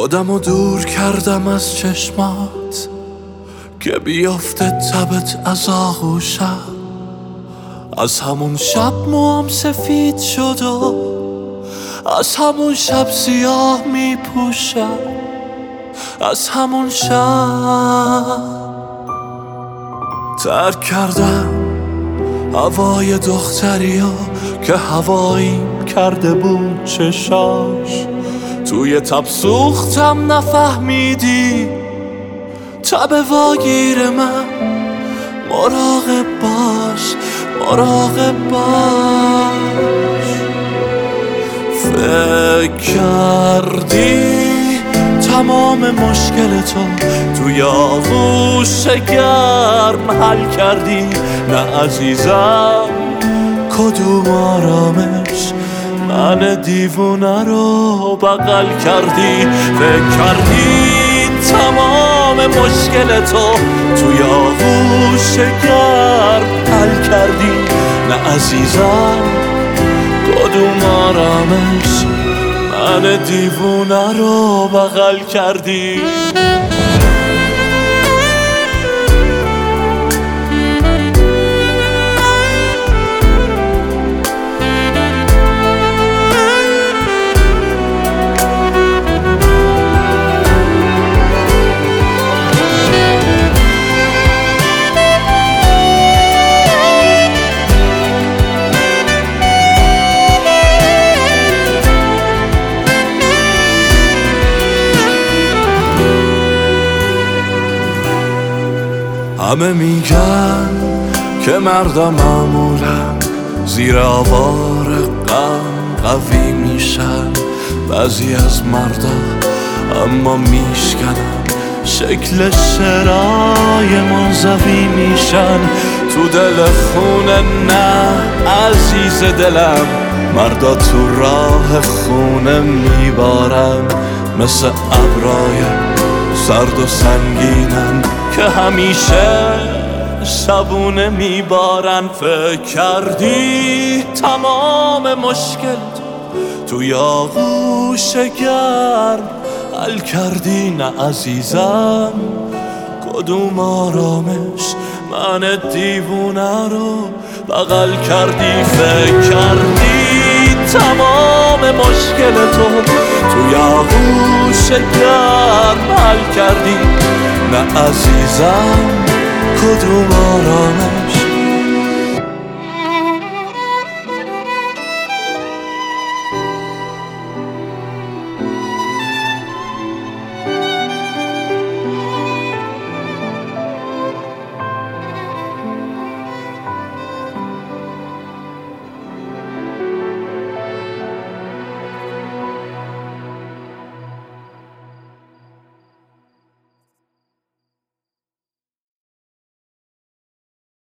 خودمو دور کردم از چشمات که بیافته تبت از آغوشم. از همون شب موام سفید شد و از همون شب سیاه می پوشم. از همون شب ترک کردم هوای دختریو که هواییم کرده بود چشاش. توی تب سوختم نفهمیدی تب واگیر من. مراقب باش مراقب باش. فکر کردی تمام مشکل تو توی آغوش گرم حل کردی؟ نه عزیزم کدوم آرامش من دیوونه رو بغل کردی؟ فکر کردی تمام مشکل تو توی آغوش گرم حل کردی؟ نه عزیزم کدوم آرامش من دیوونه رو بغل کردی؟ همه میگن که مردا معمولا زیر آوار غم قوی میشن. بعضی از مردا اما میشکنن شکل شعرهای منزوی میشن. تو دل خونه نه عزیز دلم، مردا تو راه خونه میبارن. مثل ابرای سرد و سنگینن که همیشه شبونه میبارن. فکر کردی تمام مشکل توی آغوش گرم حل کردی؟ نه عزیزم کدوم آرامش من دیوونه رو بغل کردی؟ فکر کردی تمام مشکل تو توی آغوش گرم حل کردی؟ نه عزیزم کدوم آرامش